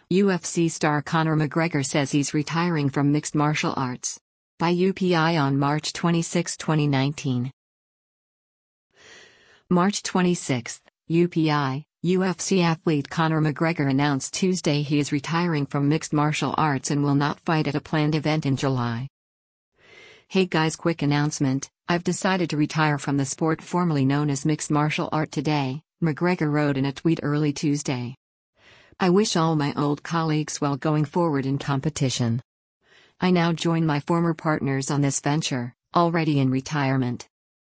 UFC star Conor McGregor says he's retiring from mixed martial arts. By UPI on March 26, 2019. March 26, UPI, UFC athlete Conor McGregor announced Tuesday he is retiring from mixed martial arts and will not fight at a planned event in July. Hey guys, quick announcement, I've decided to retire from the sport formerly known as mixed martial art today, McGregor wrote in a tweet early Tuesday. I wish all my old colleagues well going forward in competition. I now join my former partners on this venture, already in retirement.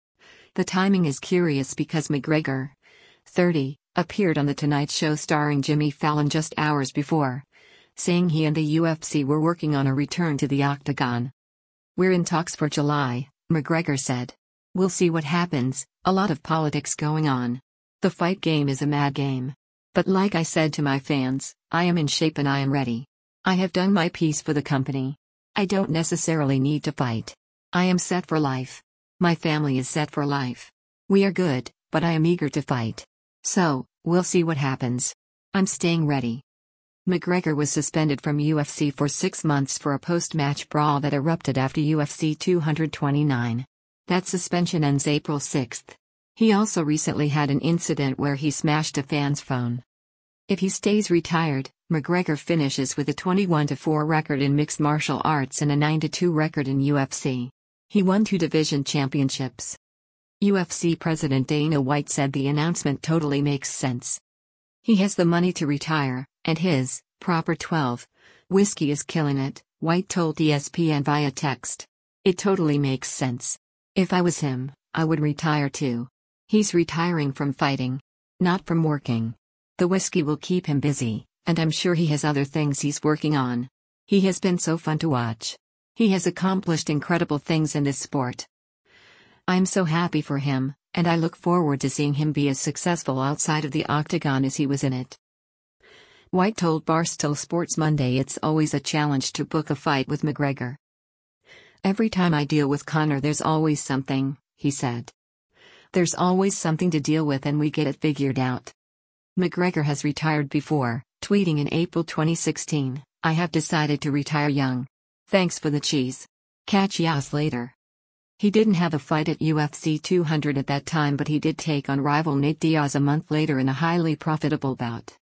The timing is curious because McGregor, 30, appeared on The Tonight Show starring Jimmy Fallon just hours before, saying he and the UFC were working on a return to the octagon. We're in talks for July, McGregor said. We'll see what happens, a lot of politics going on. The fight game is a mad game. But like I said to my fans, I am in shape and I am ready. I have done my piece for the company. I don't necessarily need to fight. I am set for life. My family is set for life. We are good, but I am eager to fight. So, we'll see what happens. I'm staying ready. McGregor was suspended from UFC for 6 months for a post-match brawl that erupted after UFC 229. That suspension ends April 6. He also recently had an incident where he smashed a fan's phone. If he stays retired, McGregor finishes with a 21-4 record in mixed martial arts and a 9-2 record in UFC. He won 2 division championships. UFC President Dana White said the announcement totally makes sense. He has the money to retire, and his proper 12 whiskey is killing it, White told ESPN via text. It totally makes sense. If I was him, I would retire too. He's retiring from fighting, not from working. The whiskey will keep him busy, and I'm sure he has other things he's working on. He has been so fun to watch. He has accomplished incredible things in this sport. I'm so happy for him, and I look forward to seeing him be as successful outside of the octagon as he was in it. White told Barstool Sports Monday it's always a challenge to book a fight with McGregor. Every time I deal with Conor there's always something, he said. There's always something to deal with and we get it figured out. McGregor has retired before, tweeting in April 2016, I have decided to retire young. Thanks for the cheese. Catch yas later. He didn't have a fight at UFC 200 at that time, but he did take on rival Nate Diaz a month later in a highly profitable bout.